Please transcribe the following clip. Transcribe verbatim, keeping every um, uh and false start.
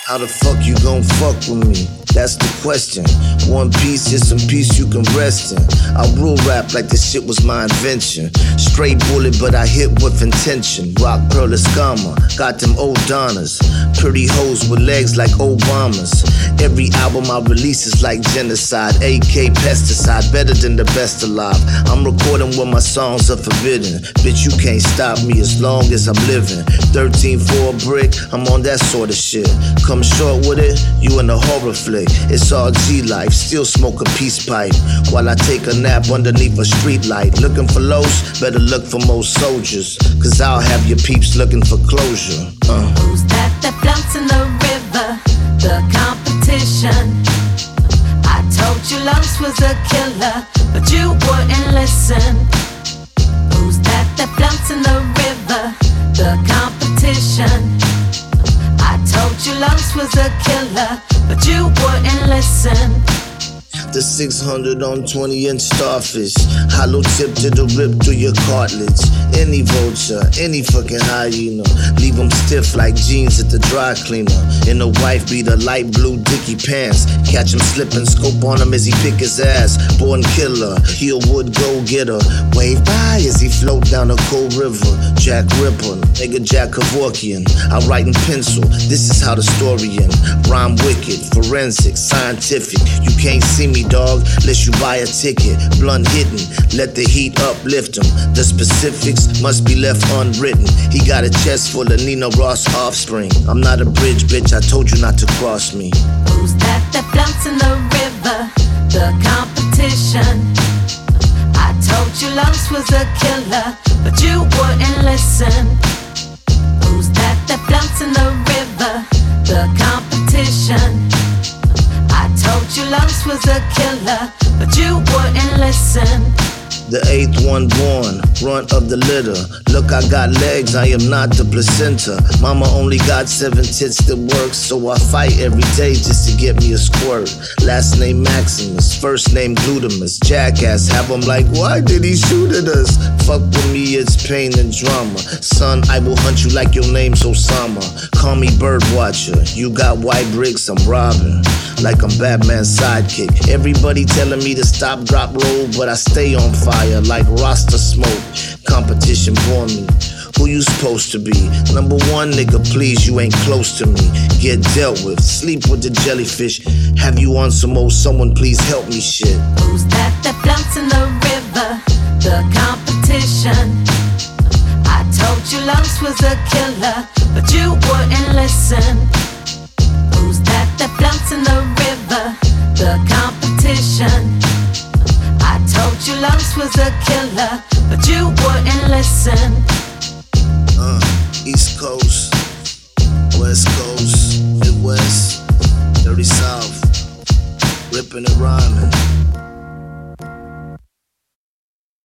How the fuck you gon' fuck with me? That's the question. One piece is some peace you can rest in. I rule rap like this shit was my invention. Straight bullet, but I hit with intention. Rock Pearl Escama, got them old Donnas. Pretty hoes with legs like Obamas. Every album I release is like genocide. A K pesticide, better than the best alive. I'm recording when my songs are forbidden. Bitch, you can't stop me as long as I'm living. thirteen for a brick, I'm on that sort of shit. Come short with it, you in a horror flick. It's all G life, still smoke a peace pipe while I take a nap underneath a street light. Looking for lows, better look for most soldiers, cause I'll have your peeps looking for closure. uh. Who's that that floats in the river? The competition. I told you Lumps was a killer, but you wouldn't listen. Who's that that floats in the river? The competition. I told you Lumps was a killer, but you wouldn't listen. The six hundred on twenty inch starfish, hollow tip to the rip through your cartilage. Any vulture, any fucking hyena, leave them stiff like jeans at the dry cleaner. In a wife beater, light blue dicky pants, catch him slipping, scope on him as he pick his ass. Born killer, heel wood go getter, wave by as he float down a cold river. Jack Ripper, nigga Jack Kevorkian, I write in pencil, this is how the story end. Rhyme wicked, forensic, scientific, you can't see me dog, unless you buy a ticket. Blunt hitting, let the heat uplift him. The specifics must be left unwritten. He got a chest full of Nina Ross offspring. I'm not a bridge, bitch, I told you not to cross me. Who's that that floats in the river? The competition. I told you Lumps was a killer, but you wouldn't listen. Who's that that floats in the river? The competition. I told you Lumps was a killer, but you wouldn't listen. The eighth one born, runt of the litter. Look, I got legs, I am not the placenta. Mama only got seven tits that work, so I fight every day just to get me a squirt. Last name Maximus, first name Glutamus. Jackass, have them like, why did he shoot at us? Fuck with me, it's pain and drama. Son, I will hunt you like your name's Osama. Call me Birdwatcher, you got white bricks, I'm robbing. Like I'm Batman's sidekick. Everybody telling me to stop, drop, roll, but I stay on fire like Rasta smoke. Competition born me. Who you supposed to be? Number one, nigga, please, you ain't close to me. Get dealt with, sleep with the jellyfish. Have you on some old someone please help me shit? Who's that that floats in the river? The competition. I told you Lumps was a killer, but you wouldn't listen. Who's that that floats in the river? The competition. I told you Lumps was a killer, but you wouldn't listen. Uh, East Coast, West Coast, Midwest, Dirty South, ripping and rhyming.